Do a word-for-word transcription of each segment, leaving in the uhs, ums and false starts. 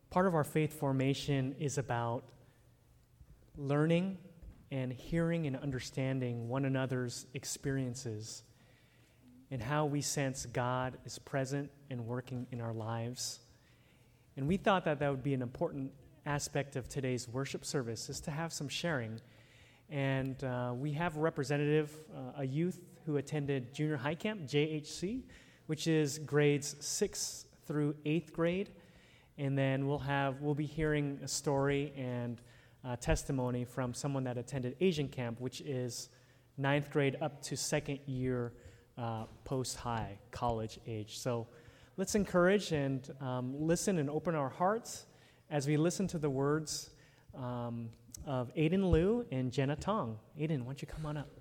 part of our faith formation is about learning and hearing and understanding one another's experiences and how we sense God is present and working in our lives. And we thought that that would be an important aspect of today's worship service, is to have some sharing. And uh, we have a representative, uh, a youth who attended junior high camp, J H C, which is grades sixth through eighth grade. And then we'll have, we'll be hearing a story and uh, testimony from someone that attended Asian camp, which is ninth grade up to second year uh, post-high, college age. So let's encourage and um, listen and open our hearts as we listen to the words um, of Aiden Liu and Jenna Tong. Aiden, why don't you come on up?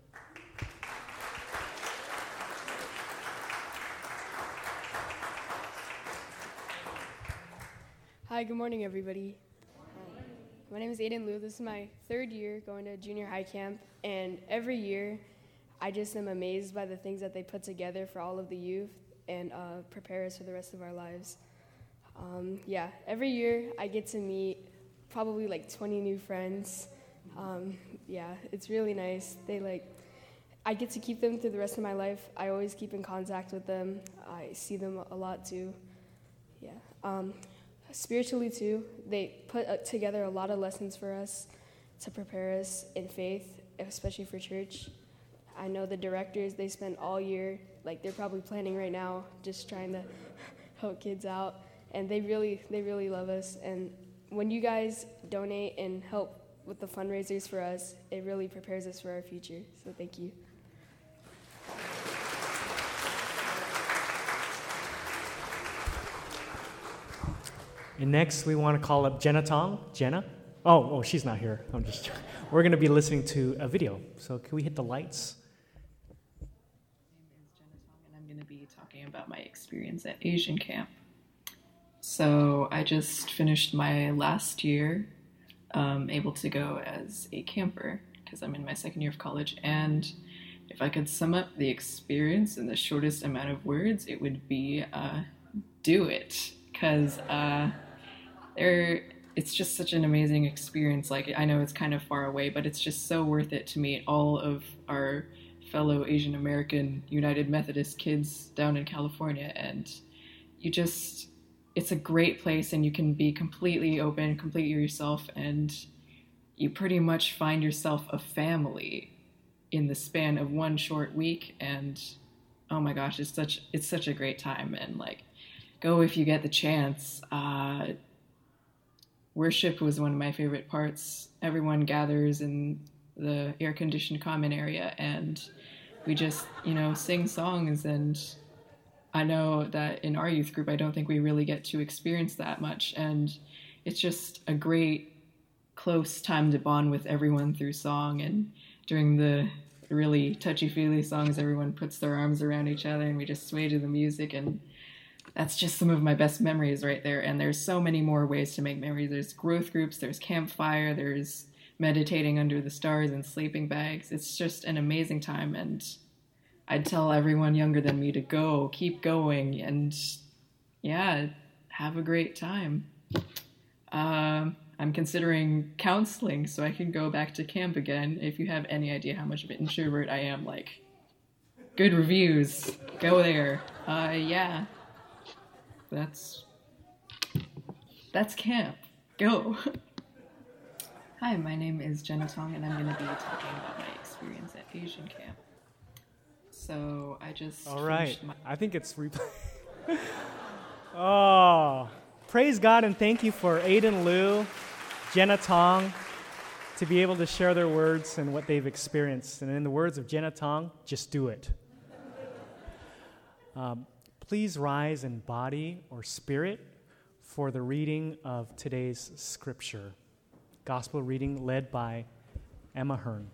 Hi, good morning, everybody. Um, my name is Aiden Liu. This is my third year going to junior high camp, and every year I just am amazed by the things that they put together for all of the youth and uh, prepare us for the rest of our lives. Um, yeah, every year I get to meet probably like twenty new friends. Um, yeah, it's really nice. They like, I get to keep them through the rest of my life. I always keep in contact with them. I see them a lot too. Yeah. Um, spiritually too, they put uh, together a lot of lessons for us to prepare us in faith, especially for church. I know the directors, they spend all year, like they're probably planning right now, just trying to help kids out. And they really, they really love us. And when you guys donate and help with the fundraisers for us, it really prepares us for our future. So thank you. And next, we want to call up Jenna Tong. Jenna? Oh, oh, she's not here. I'm just. We're going to be listening to a video. So can we hit the lights? My name is Jenna Tong, and I'm going to be talking about my experience at Asian camp. So I just finished my last year, um, able to go as a camper because I'm in my second year of college. And if I could sum up the experience in the shortest amount of words, it would be uh, do it. Because uh, there, it's just such an amazing experience. Like, I know it's kind of far away, but it's just so worth it to meet all of our fellow Asian American United Methodist kids down in California. And you just, it's a great place, and you can be completely open, completely yourself, and you pretty much find yourself a family in the span of one short week. And oh my gosh, it's such it's such a great time. And like, go if you get the chance. Uh, worship was one of my favorite parts. Everyone gathers in the air-conditioned common area, and we just, you know, sing songs. And I know that in our youth group, I don't think we really get to experience that much. And it's just a great, close time to bond with everyone through song. And during the really touchy-feely songs, everyone puts their arms around each other, and we just sway to the music. And that's just some of my best memories right there. And there's so many more ways to make memories. There's growth groups, there's campfire, there's meditating under the stars and sleeping bags. It's just an amazing time. And I'd tell everyone younger than me to go, keep going, and yeah, have a great time. Um, I'm considering counseling so I can go back to camp again. If you have any idea how much of an introvert I am, like, good reviews, go there. Uh, yeah. That's, that's camp. Go. Hi, my name is Jenna Tong, and I'm going to be talking about my experience at Asian camp. So I just All right. my- I think it's replay. Oh, praise God and thank you for Aiden Liu, Jenna Tong, to be able to share their words and what they've experienced. And in the words of Jenna Tong, just do it. Um, please rise in body or spirit for the reading of today's scripture. Gospel reading led by Emma Hearn.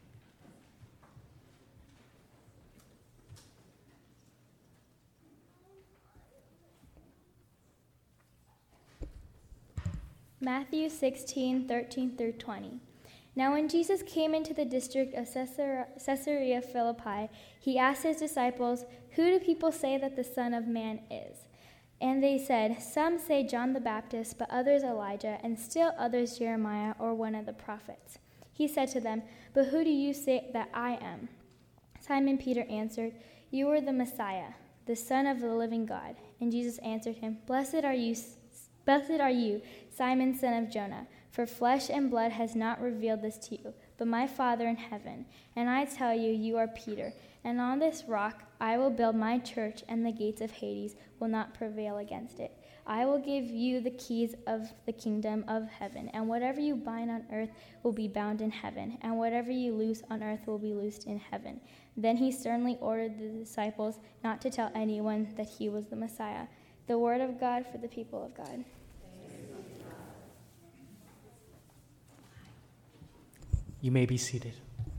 Matthew sixteen, thirteen through twenty. Now when Jesus came into the district of Caesarea Philippi, he asked his disciples, "Who do people say that the Son of Man is?" And they said, "Some say John the Baptist, but others Elijah, and still others Jeremiah or one of the prophets." He said to them, "But who do you say that I am?" Simon Peter answered, "You are the Messiah, the Son of the living God." And Jesus answered him, Blessed are you, blessed are you, Simon, son of Jonah, for flesh and blood has not revealed this to you, but my Father in heaven. And I tell you, you are Peter, and on this rock I will build my church, and the gates of Hades will not prevail against it. I will give you the keys of the kingdom of heaven, and whatever you bind on earth will be bound in heaven, and whatever you loose on earth will be loosed in heaven. Then he sternly ordered the disciples not to tell anyone that he was the Messiah. The word of God for the people of God. You may be seated.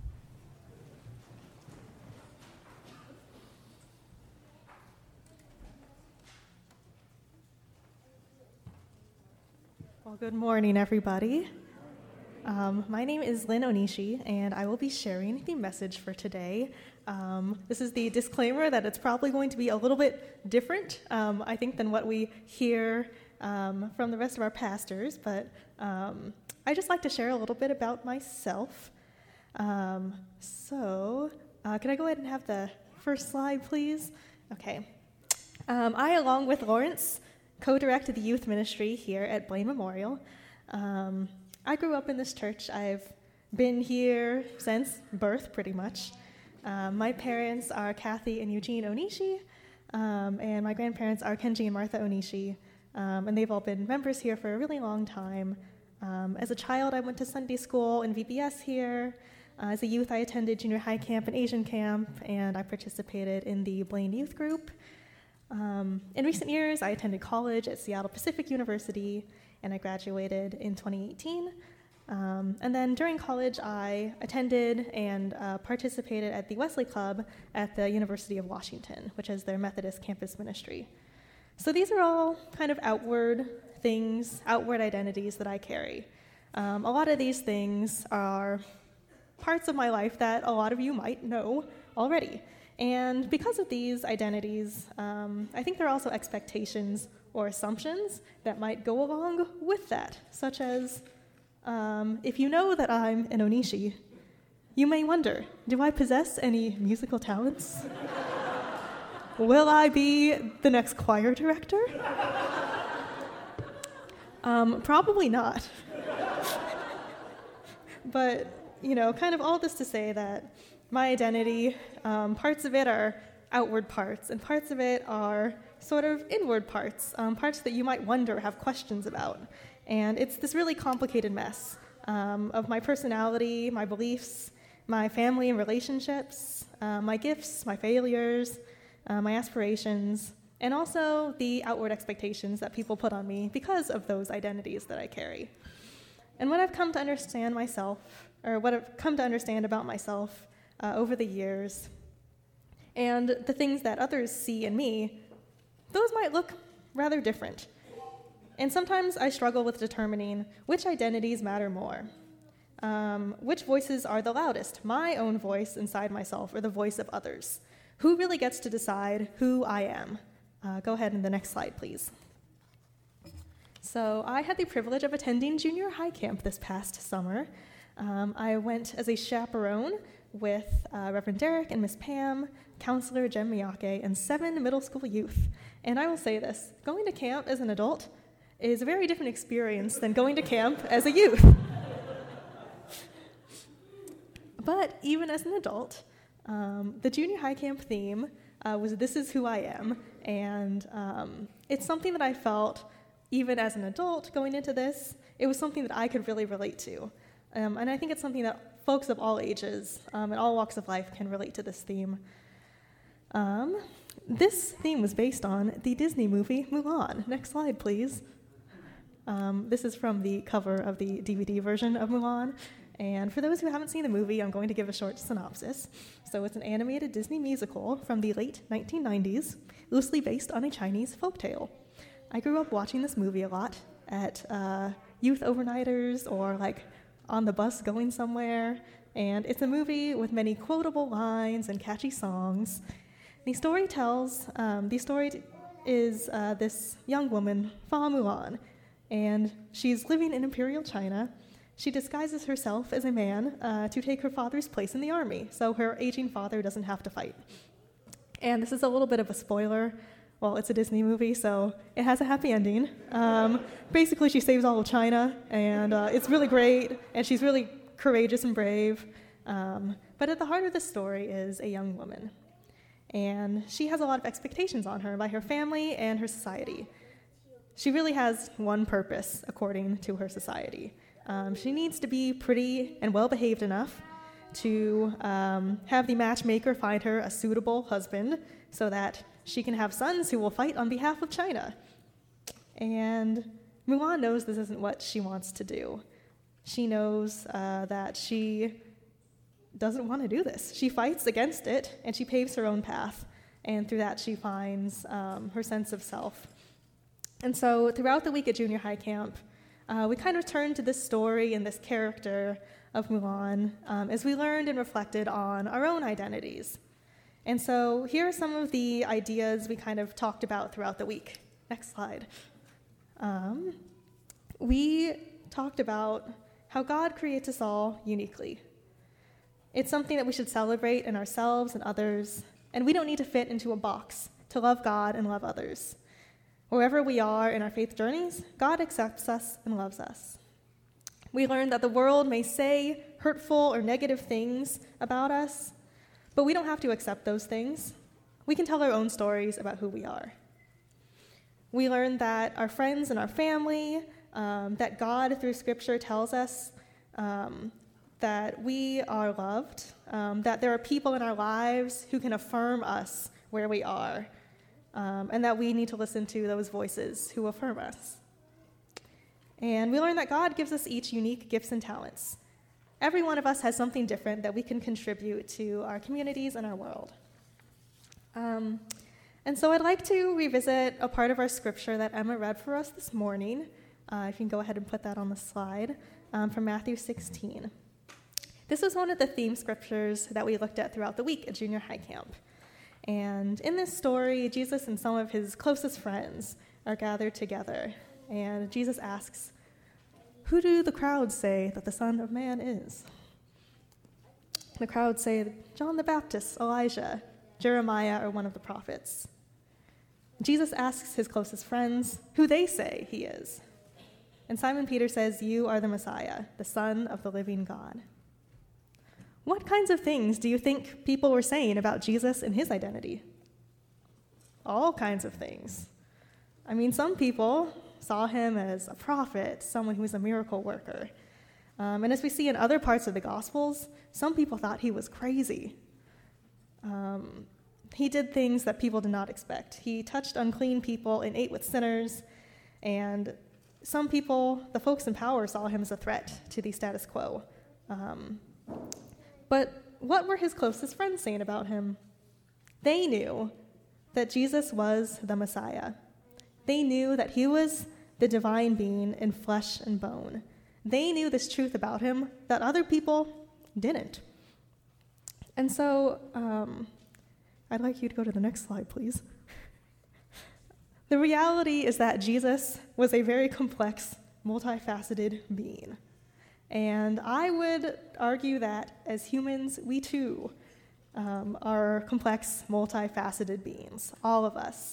Well, good morning, everybody. Um, my name is Lynn Onishi, and I will be sharing the message for today. Um, this is the disclaimer that it's probably going to be a little bit different, um, I think, than what we hear um, from the rest of our pastors, but um, I just like to share a little bit about myself. Um, so, uh, can I go ahead and have the first slide, please? Okay. Um, I, along with Lawrence, co-directed the youth ministry here at Blaine Memorial. Um, I grew up in this church. I've been here since birth, pretty much. Um, my parents are Kathy and Eugene Onishi, um, and my grandparents are Kenji and Martha Onishi, um, and they've all been members here for a really long time. Um, as a child, I went to Sunday school and V B S here. Uh, as a youth, I attended junior high camp and Asian camp, and I participated in the Blaine Youth Group. Um, in recent years, I attended college at Seattle Pacific University, and I graduated in twenty eighteen. Um, and then during college, I attended and uh, participated at the Wesley Club at the University of Washington, which is their Methodist campus ministry. So these are all kind of outward things, outward identities that I carry. Um, a lot of these things are parts of my life that a lot of you might know already. And because of these identities, um, I think there are also expectations or assumptions that might go along with that, such as, um, if you know that I'm an Onishi, you may wonder, do I possess any musical talents? Will I be the next choir director? um, probably not. But, you know, kind of all this to say that my identity, um, parts of it are outward parts, and parts of it are sort of inward parts, um, parts that you might wonder, have questions about. And it's this really complicated mess um, of my personality, my beliefs, my family and relationships, uh, my gifts, my failures, uh, my aspirations, and also the outward expectations that people put on me because of those identities that I carry. And what I've come to understand myself, or what I've come to understand about myself uh, over the years, and the things that others see in me, those might look rather different. And sometimes I struggle with determining which identities matter more. Um, which voices are the loudest, my own voice inside myself or the voice of others? Who really gets to decide who I am? Uh, go ahead and the next slide, please. So I had the privilege of attending junior high camp this past summer. Um, I went as a chaperone with uh, Reverend Derek and Miss Pam, Counselor Jem Miyake, and seven middle school youth. And I will say this, going to camp as an adult is a very different experience than going to camp as a youth. But even as an adult, um, the junior high camp theme uh, was "This is who I am," and um, it's something that I felt, even as an adult going into this, it was something that I could really relate to. Um, and I think it's something that folks of all ages um, and all walks of life can relate to this theme. Um, this theme was based on the Disney movie Mulan. Next slide, please. Um, this is from the cover of the D V D version of Mulan. And for those who haven't seen the movie, I'm going to give a short synopsis. So it's an animated Disney musical from the late nineteen nineties, loosely based on a Chinese folktale. I grew up watching this movie a lot at uh, youth overnighters or like on the bus going somewhere. And it's a movie with many quotable lines and catchy songs. The story tells, um, the story is uh, this young woman, Fa Mulan, and she's living in Imperial China. She disguises herself as a man uh, to take her father's place in the army, so her aging father doesn't have to fight. And this is a little bit of a spoiler. Well, it's a Disney movie, so it has a happy ending. Um, basically, she saves all of China, and uh, it's really great, and she's really courageous and brave. Um, but at the heart of the story is a young woman. And she has a lot of expectations on her by her family and her society. She really has one purpose, according to her society. Um, she needs to be pretty and well-behaved enough to um, have the matchmaker find her a suitable husband so that she can have sons who will fight on behalf of China. And Mulan knows this isn't what she wants to do. She knows uh, that she doesn't want to do this. She fights against it, and she paves her own path, and through that she finds um, her sense of self. And so throughout the week at junior high camp, uh, we kind of turned to this story and this character of Mulan um, as we learned and reflected on our own identities. And so here are some of the ideas we kind of talked about throughout the week. Next slide. Um, we talked about how God creates us all uniquely. It's something that we should celebrate in ourselves and others, and we don't need to fit into a box to love God and love others. Wherever we are in our faith journeys, God accepts us and loves us. We learned that the world may say hurtful or negative things about us, but we don't have to accept those things. We can tell our own stories about who we are. We learned that our friends and our family, um, that God through Scripture tells us um, that we are loved, um, that there are people in our lives who can affirm us where we are, um, and that we need to listen to those voices who affirm us. And we learned that God gives us each unique gifts and talents. Every one of us has something different that we can contribute to our communities and our world. Um, and so I'd like to revisit a part of our scripture that Emma read for us this morning. Uh, if you can go ahead and put that on the slide, um, from Matthew sixteen. This was one of the theme scriptures that we looked at throughout the week at junior high camp. And in this story, Jesus and some of his closest friends are gathered together. And Jesus asks, "Who do the crowds say that the Son of Man is?" The crowds say, "John the Baptist, Elijah, Jeremiah, or one of the prophets." Jesus asks his closest friends who they say he is. And Simon Peter says, "You are the Messiah, the Son of the living God." What kinds of things do you think people were saying about Jesus and his identity? All kinds of things. I mean, some people saw him as a prophet, someone who was a miracle worker. Um, and as we see in other parts of the Gospels, some people thought he was crazy. Um, he did things that people did not expect. He touched unclean people and ate with sinners, and some people, the folks in power, saw him as a threat to the status quo. Um, but what were his closest friends saying about him? They knew that Jesus was the Messiah. They knew that he was the divine being in flesh and bone. They knew this truth about him that other people didn't. And so um, I'd like you to go to the next slide, please. The reality is that Jesus was a very complex, multifaceted being. And I would argue that as humans, we too um, are complex, multifaceted beings, all of us.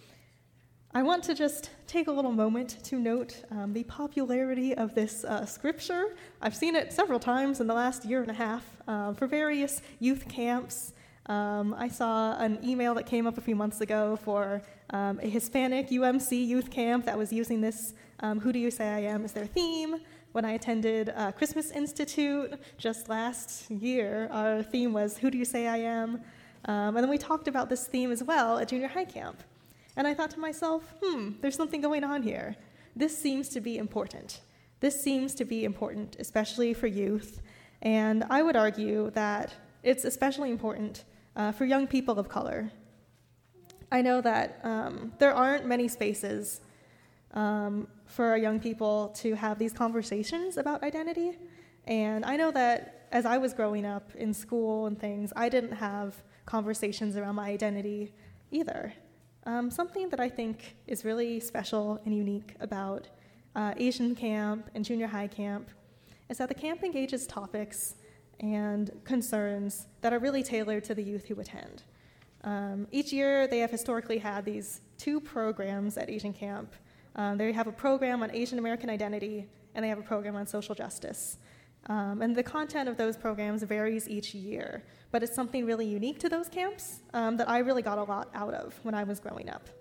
I want to just take a little moment to note um, the popularity of this uh, scripture. I've seen it several times in the last year and a half uh, for various youth camps. Um, I saw an email that came up a few months ago for um, a Hispanic U M C youth camp that was using this um, "Who Do You Say I Am" as their theme. When I attended uh, Christmas Institute just last year, our theme was "Who Do You Say I Am?" Um, and then we talked about this theme as well at junior high camp. And I thought to myself, hmm, there's something going on here. This seems to be important. This seems to be important, especially for youth. And I would argue that it's especially important uh, for young people of color. I know that um, there aren't many spaces um, for our young people to have these conversations about identity. And I know that as I was growing up in school and things, I didn't have conversations around my identity either. um, something that I think is really special and unique about uh, Asian camp and junior high camp is that the camp engages topics and concerns that are really tailored to the youth who attend. Um, each year, they have historically had these two programs at Asian camp. Um, they have a program on Asian American identity, and they have a program on social justice. Um, and the content of those programs varies each year, but it's something really unique to those camps um, that I really got a lot out of when I was growing up.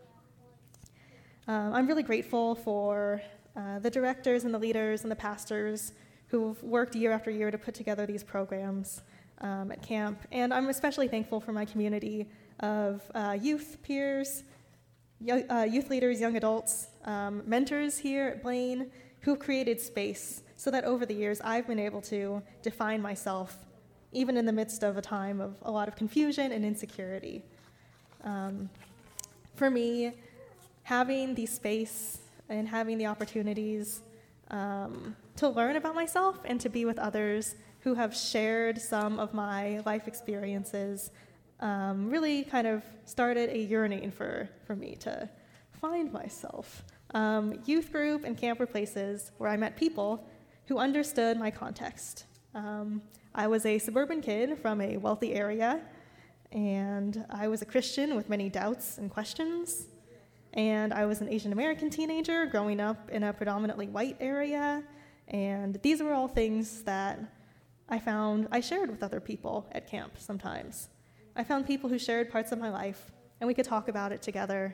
Um, I'm really grateful for uh, the directors and the leaders and the pastors who've worked year after year to put together these programs um, at camp. And I'm especially thankful for my community of uh, youth peers, yo- uh, youth leaders, young adults, um, mentors here at Blaine who've created space so that over the years I've been able to define myself even in the midst of a time of a lot of confusion and insecurity. Um, for me, having the space and having the opportunities um, to learn about myself and to be with others who have shared some of my life experiences um, really kind of started a yearning for, for me to find myself. Um, youth group and camp were places where I met people who understood my context. Um, I was a suburban kid from a wealthy area, and I was a Christian with many doubts and questions. And I was an Asian American teenager growing up in a predominantly white area. And these were all things that I found I shared with other people at camp sometimes. I found people who shared parts of my life, and we could talk about it together.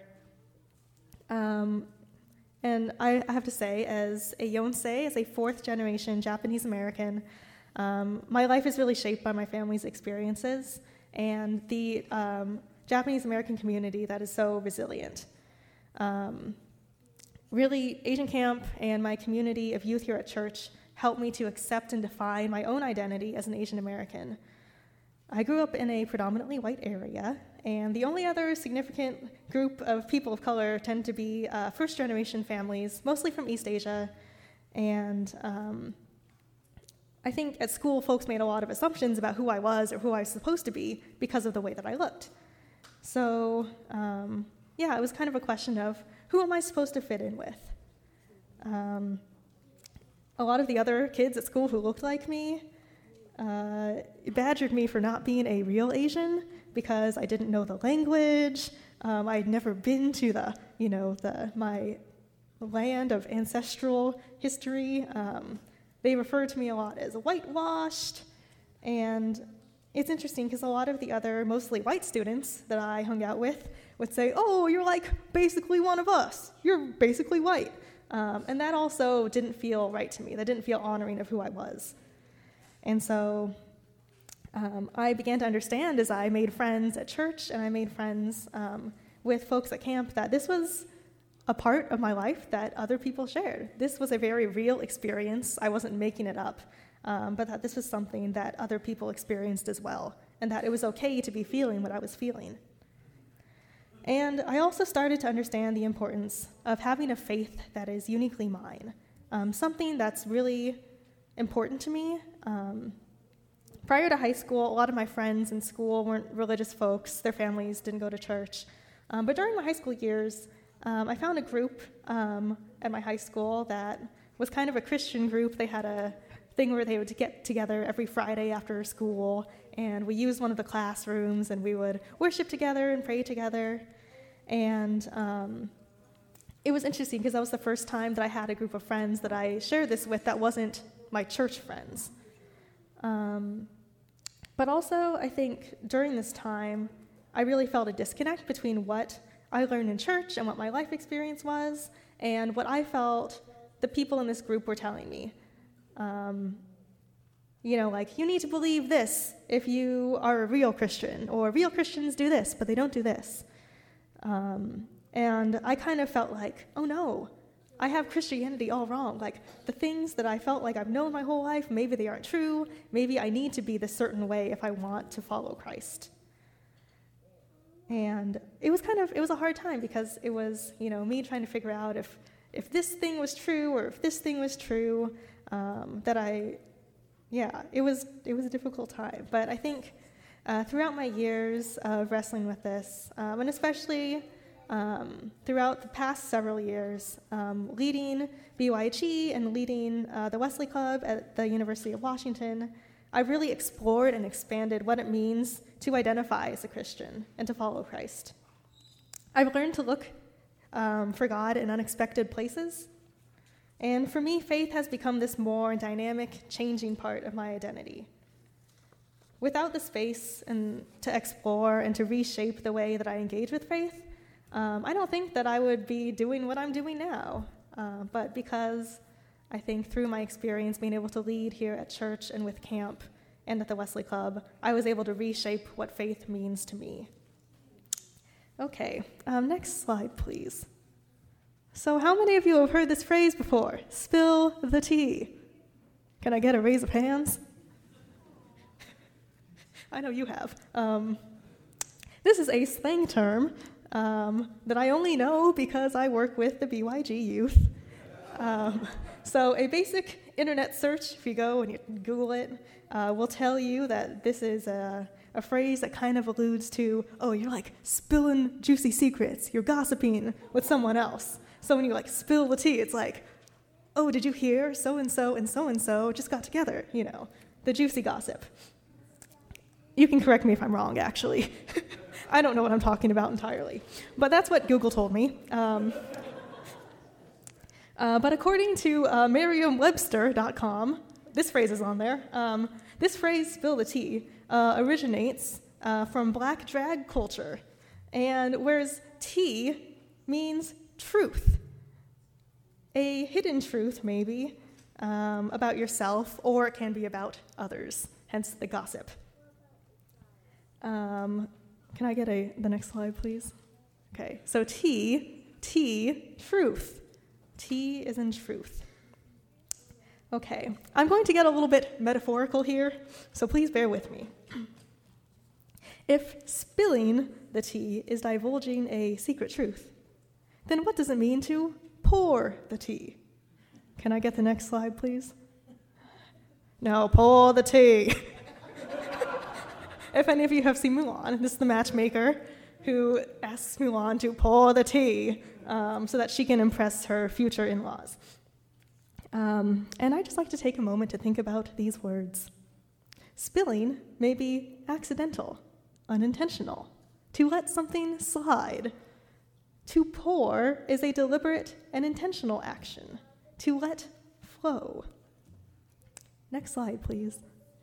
Um, and I, I have to say, as a Yonsei, as a fourth-generation Japanese American, um, my life is really shaped by my family's experiences and the um, Japanese American community that is so resilient. Um, really, Asian camp and my community of youth here at church helped me to accept and define my own identity as an Asian American. I grew up in a predominantly white area, and the only other significant group of people of color tend to be uh, first-generation families, mostly from East Asia. And um, I think at school, folks made a lot of assumptions about who I was or who I was supposed to be because of the way that I looked. So, um, yeah, it was kind of a question of, who am I supposed to fit in with? Um, a lot of the other kids at school who looked like me uh, badgered me for not being a real Asian because I didn't know the language. Um, I'd never been to the, you know, the my land of ancestral history. Um, they referred to me a lot as whitewashed, and it's interesting because a lot of the other mostly white students that I hung out with would say, oh, you're like basically one of us. You're basically white. Um, and that also didn't feel right to me. That didn't feel honoring of who I was. And so um, I began to understand as I made friends at church and I made friends um, with folks at camp that this was a part of my life that other people shared. This was a very real experience. I wasn't making it up, um, but that this was something that other people experienced as well, and that it was okay to be feeling what I was feeling. And I also started to understand the importance of having a faith that is uniquely mine, um, something that's really important to me. Um, prior to high school, a lot of my friends in school weren't religious folks. Their families didn't go to church. Um, but during my high school years, um, I found a group um, at my high school that was kind of a Christian group. They had a thing where they would get together every Friday after school, and we used one of the classrooms, and we would worship together and pray together. And um, it was interesting because that was the first time that I had a group of friends that I shared this with that wasn't my church friends. Um, but also, I think during this time, I really felt a disconnect between what I learned in church and what my life experience was, and what I felt the people in this group were telling me. Um, you know, like, you need to believe this if you are a real Christian, or real Christians do this, but they don't do this. Um, and I kind of felt like, oh no, I have Christianity all wrong. Like, the things that I felt like I've known my whole life, maybe they aren't true. Maybe I need to be this certain way if I want to follow Christ. And it was kind of, it was a hard time because it was, you know, me trying to figure out if, if this thing was true or if this thing was true, um, that I, yeah, it was, it was a difficult time. But I think uh, throughout my years of wrestling with this, um, and especially Um, throughout the past several years, um, leading B Y G and leading uh, the Wesley Club at the University of Washington, I've really explored and expanded what it means to identify as a Christian and to follow Christ. I've learned to look um, for God in unexpected places, and for me, faith has become this more dynamic, changing part of my identity. Without the space and to explore and to reshape the way that I engage with faith, um, I don't think that I would be doing what I'm doing now. Uh, but because I think through my experience being able to lead here at church and with camp and at the Wesley Club, I was able to reshape what faith means to me. Okay, um, next slide, please. So how many of you have heard this phrase before? Spill the tea. Can I get a raise of hands? I know you have. Um, this is a slang term um, that I only know because I work with the B Y G youth. Um, so a basic internet search, if you go and you Google it, uh, will tell you that this is a, a phrase that kind of alludes to, oh, you're like spilling juicy secrets. You're gossiping with someone else. So when you like spill the tea, it's like, oh, did you hear so-and-so and so-and-so just got together, you know, the juicy gossip. You can correct me if I'm wrong, actually. I don't know what I'm talking about entirely. But that's what Google told me. Um, uh, but according to uh, Merriam Webster dot com, this phrase is on there. Um, this phrase, spill the tea, uh, originates uh, from black drag culture. And whereas tea means truth, a hidden truth maybe um, about yourself, or it can be about others, hence the gossip. Um, can I get a the next slide, please? Okay, so T, T, truth. T is in truth. Okay, I'm going to get a little bit metaphorical here, so please bear with me. If spilling the tea is divulging a secret truth, then what does it mean to pour the tea? Can I get the next slide, please? Now pour the tea. If any of you have seen Mulan, this is the matchmaker who asks Mulan to pour the tea um, so that she can impress her future in-laws. Um, and I'd just like to take a moment to think about these words. Spilling may be accidental, unintentional, to let something slide. To pour is a deliberate and intentional action, to let flow. Next slide, please.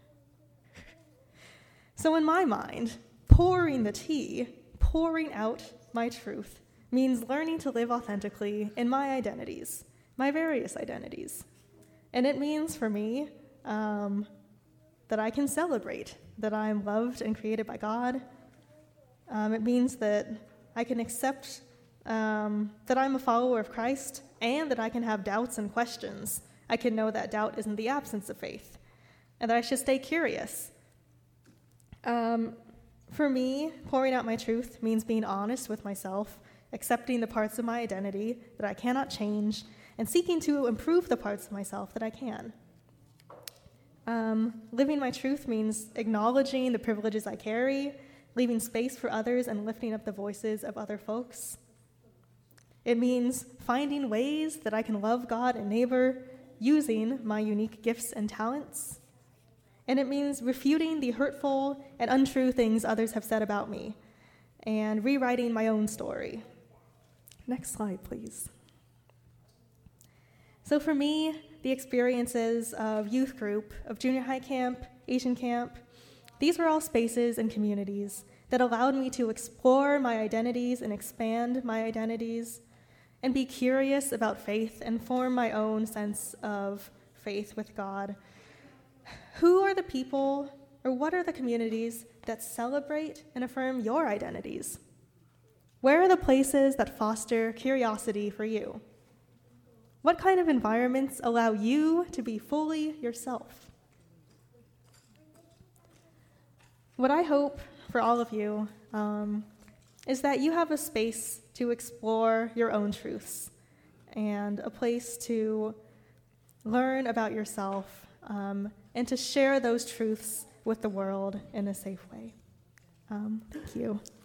So in my mind, pouring the tea, pouring out my truth, means learning to live authentically in my identities, my various identities. And it means for me um, that I can celebrate that I'm loved and created by God. Um, it means that I can accept um, that I'm a follower of Christ and that I can have doubts and questions. I can know that doubt isn't the absence of faith and that I should stay curious. Um, for me, pouring out my truth means being honest with myself, accepting the parts of my identity that I cannot change, and seeking to improve the parts of myself that I can. Um, living my truth means acknowledging the privileges I carry, leaving space for others, and lifting up the voices of other folks. It means finding ways that I can love God and neighbor using my unique gifts and talents. And it means refuting the hurtful and untrue things others have said about me and rewriting my own story. Next slide, please. So for me, the experiences of youth group, of junior high camp, Asian camp, these were all spaces and communities that allowed me to explore my identities and expand my identities and be curious about faith and form my own sense of faith with God. Who are the people, or what are the communities that celebrate and affirm your identities? Where are the places that foster curiosity for you? What kind of environments allow you to be fully yourself? What I hope for all of you um, is that you have a space to explore your own truths and a place to learn about yourself um, and to share those truths with the world in a safe way. Um, thank you.